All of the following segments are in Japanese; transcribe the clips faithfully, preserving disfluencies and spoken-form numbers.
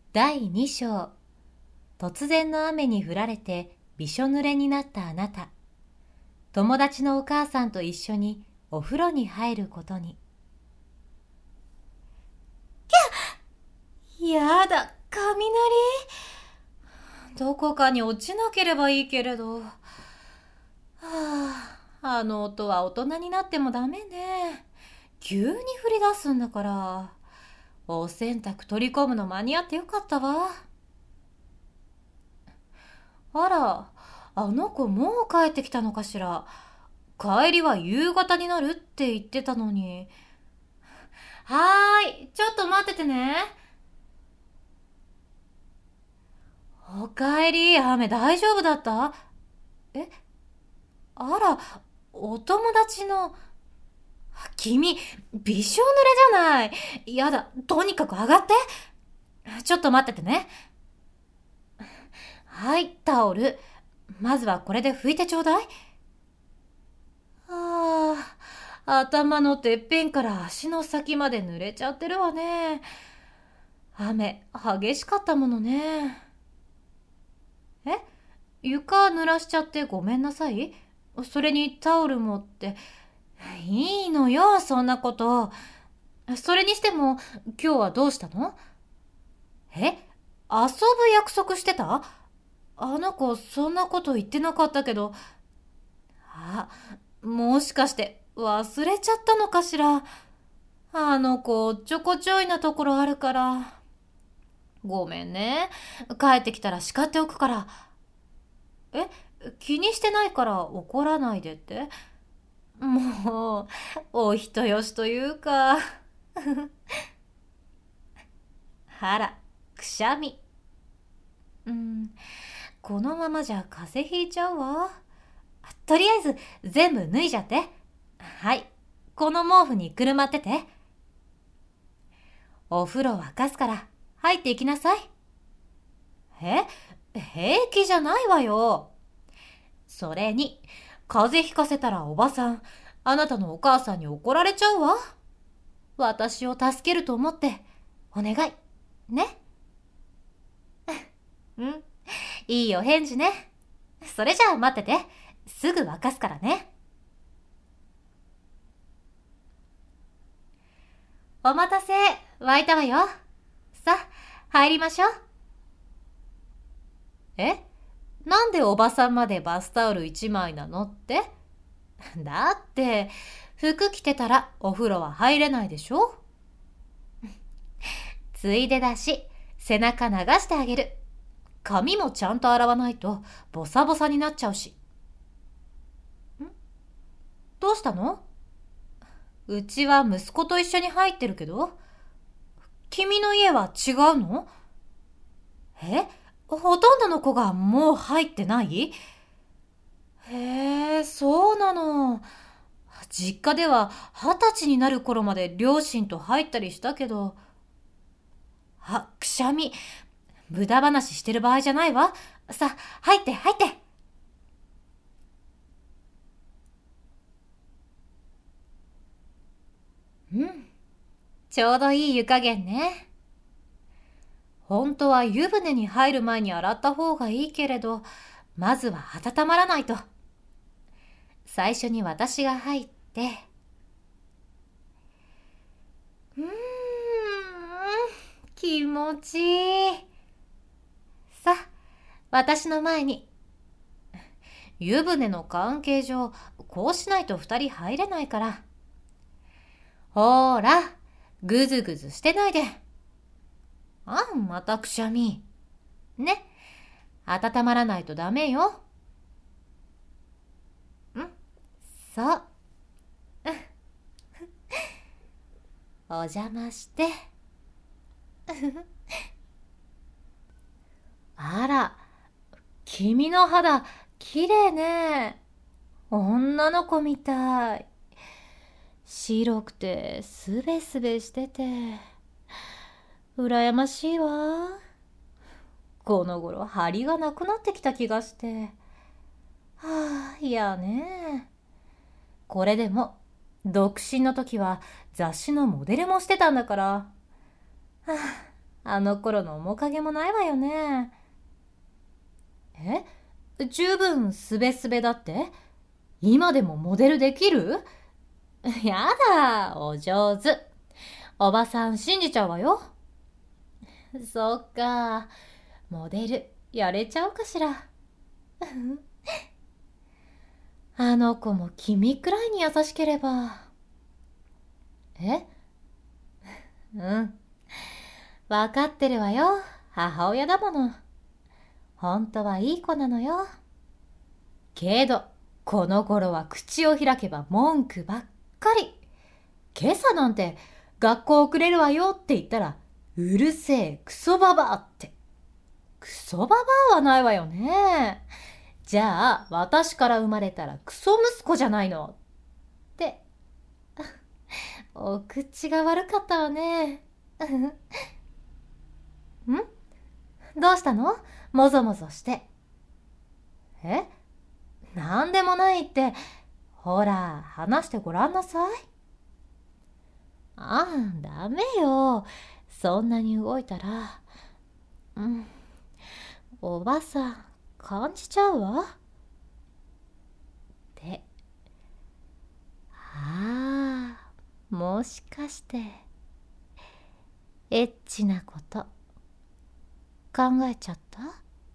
だいに章。突然の雨に降られてびしょ濡れになったあなた。友達のお母さんと一緒にお風呂に入ることに。やだ、雷。どこかに落ちなければいいけれど。はあ、あの音は大人になってもダメね。急に降り出すんだから。お洗濯取り込むの間に合ってよかったわ。あら、あの子もう帰ってきたのかしら。帰りは夕方になるって言ってたのに。はーい、ちょっと待っててね。おかえり、雨大丈夫だった？え？あら、お友達の。君、びしょ濡れじゃない。やだ、とにかく上がって。ちょっと待っててね。はい、タオル。まずはこれで拭いてちょうだい。ああ、頭のてっぺんから足の先まで濡れちゃってるわね。雨、激しかったものね。え？床濡らしちゃってごめんなさい。それにタオル持って。いいのよ、そんなこと。それにしても、今日はどうしたの？え？遊ぶ約束してた？あの子、そんなこと言ってなかったけど。あ、もしかして忘れちゃったのかしら。あの子、おっちょこちょいなところあるから。ごめんね。帰ってきたら叱っておくから。え、気にしてないから怒らないでって？もう、お人よしというか。あら、くしゃみ。うん、このままじゃ風邪ひいちゃうわ。とりあえず、全部脱いじゃって。はい、この毛布にくるまってて。お風呂沸かすから入っていきなさい。え？平気じゃないわよ。それに、風邪ひかせたらおばさん、あなたのお母さんに怒られちゃうわ。私を助けると思って、お願い。ね。うん。いいお返事ね。それじゃあ待ってて。すぐ沸かすからね。お待たせ。沸いたわよ。さあ、入りましょう。え？なんでおばさんまでバスタオル一枚なのって？だって、服着てたらお風呂は入れないでしょ？ついでだし、背中流してあげる。髪もちゃんと洗わないとボサボサになっちゃうし。ん？どうしたの？うちは息子と一緒に入ってるけど。君の家は違うの？え？ほとんどの子がもう入ってない？へえ、そうなの。実家では二十歳になる頃まで両親と入ったりしたけど。あ、くしゃみ。無駄話してる場合じゃないわ。さあ、入って入って。うん。ちょうどいい湯加減ね。本当は湯船に入る前に洗った方がいいけれど、まずは温まらないと。最初に私が入って、うーん、気持ちいい。さあ、私の前に。湯船の関係上、こうしないと二人入れないから。ほーら、ぐずぐずしてないで。あん、またくしゃみ。ね、温まらないとダメよ。ん？そう。お邪魔して。あら、君の肌、きれいね。女の子みたい。白くてすべすべしてて、羨ましいわ。この頃張りがなくなってきた気がして。はあ、いやね。これでも独身の時は雑誌のモデルもしてたんだから。はあの頃の面影もないわよね。え、十分すべすべだって？今でもモデルできる？やだ、お上手。おばさん信じちゃうわよ。そっか、モデルやれちゃうかしら。あの子も君くらいに優しければ。え？うん。わかってるわよ。母親だもの。本当はいい子なのよ。けど、この頃は口を開けば文句ばっかり。今朝なんて学校遅れるわよって言ったら、うるせえクソババアって。クソババアはないわよね。じゃあ私から生まれたらクソ息子じゃないのって。お口が悪かったわね。ん？どうしたの？もぞもぞして。え？なんでもないって。ほら、話してごらんなさい。ああ、ダメよ。そんなに動いたら。うん。おばさん、感じちゃうわ。で、ああ、もしかして、エッチなこと考えちゃった？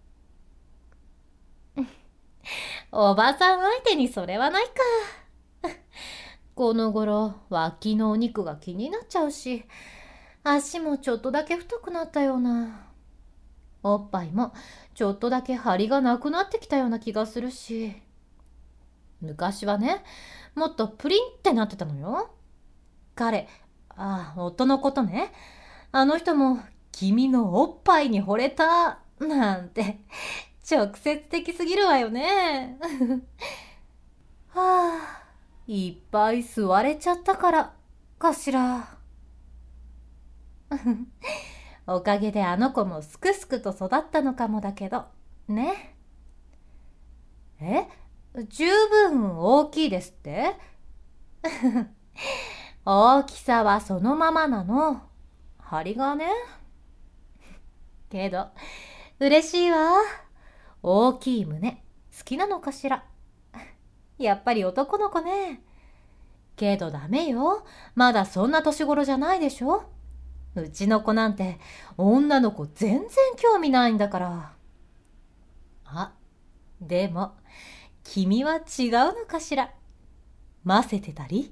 おばさん相手にそれはないか。この頃脇のお肉が気になっちゃうし、足もちょっとだけ太くなったような。おっぱいもちょっとだけ張りがなくなってきたような気がするし。昔はね、もっとプリンってなってたのよ。彼、ああ、夫のことね。あの人も君のおっぱいに惚れたなんて直接的すぎるわよね。はあ、いっぱい吸われちゃったからかしら。おかげであの子もすくすくと育ったのかもだけどね。え、十分大きいですって？大きさはそのままなの。張りがね。けど嬉しいわ。大きい胸好きなのかしら。やっぱり男の子ね。けどダメよ。まだそんな年頃じゃないでしょ。うちの子なんて女の子全然興味ないんだから。あ、でも君は違うのかしら。ませてたり？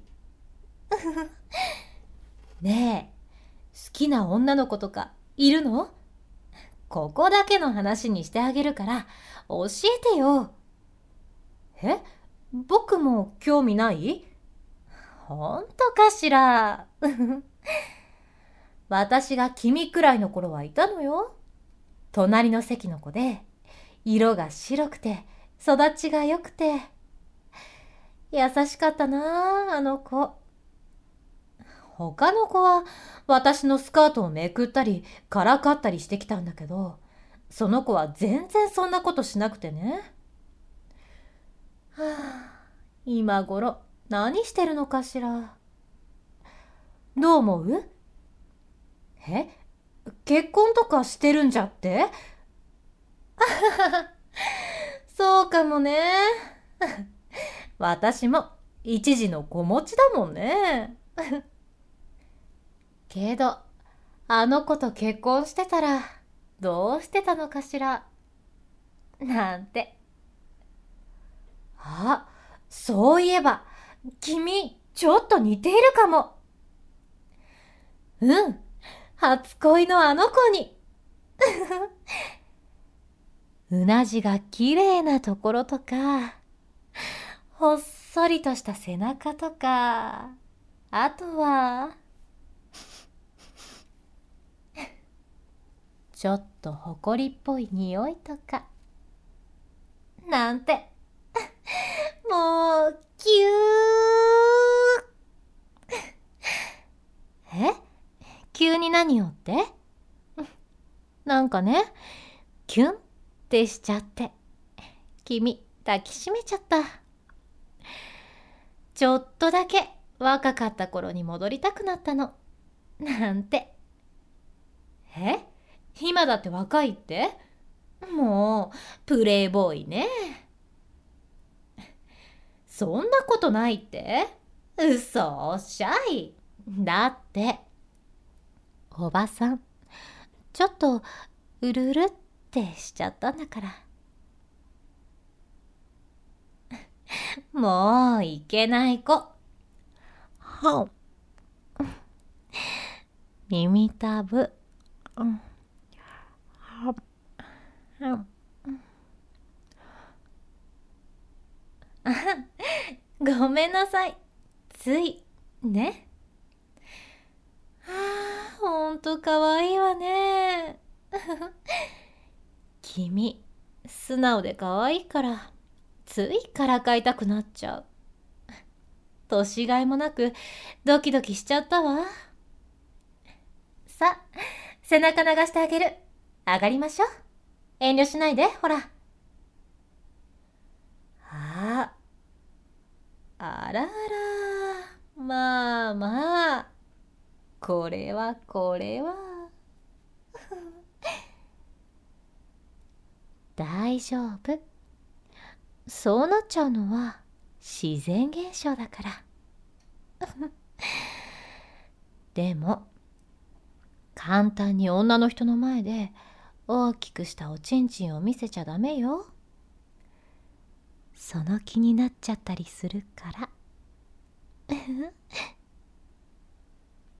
ねえ、好きな女の子とかいるの？ここだけの話にしてあげるから教えてよ。え？僕も興味ない？ほんとかしら。私が君くらいの頃はいたのよ。隣の席の子で、色が白くて育ちが良くて優しかったなあ、あの子。他の子は私のスカートをめくったりからかったりしてきたんだけど、その子は全然そんなことしなくてね。はあ、今頃何してるのかしら。どう思う？え？結婚とかしてるんじゃって？そうかもね。私も一時の子持ちだもんね。けど、あの子と結婚してたらどうしてたのかしら。なんて。あ、そういえば、君、ちょっと似ているかも。うん、初恋のあの子に。うなじが綺麗なところとか、ほっそりとした背中とか、あとは、ちょっとほこりっぽい匂いとか、なんて。もう、キュー。え？急に何をって？なんかね、キュンってしちゃって、君抱きしめちゃった。ちょっとだけ若かった頃に戻りたくなったの。なんて。 え、今だって若いって？もうプレイボーイね。そんなことないって？嘘おっしゃい。だっておばさんちょっとうるうるってしちゃったんだから。もういけない子。はん耳たぶ。うん。はんあごめんなさい。ついね。はあ、ほんとかわいいわね。君素直でかわいいからついからかいたくなっちゃう。年がいもなくドキドキしちゃったわ。さ、背中流してあげる。上がりましょう。遠慮しないで、ほら。あ、あらあら。まあまあ。これはこれは。大丈夫。そうなっちゃうのは自然現象だから。でも、簡単に女の人の前で大きくしたおちんちんを見せちゃダメよ。その気になっちゃったりするから。